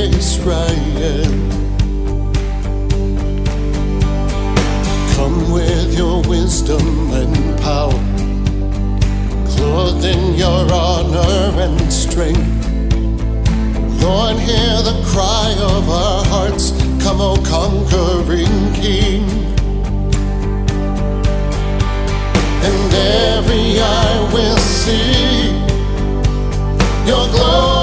Israel. Come with your wisdom and power, clothed in your honor and strength. Lord, hear the cry of our hearts. Come, O conquering King. And every eye will see your glory.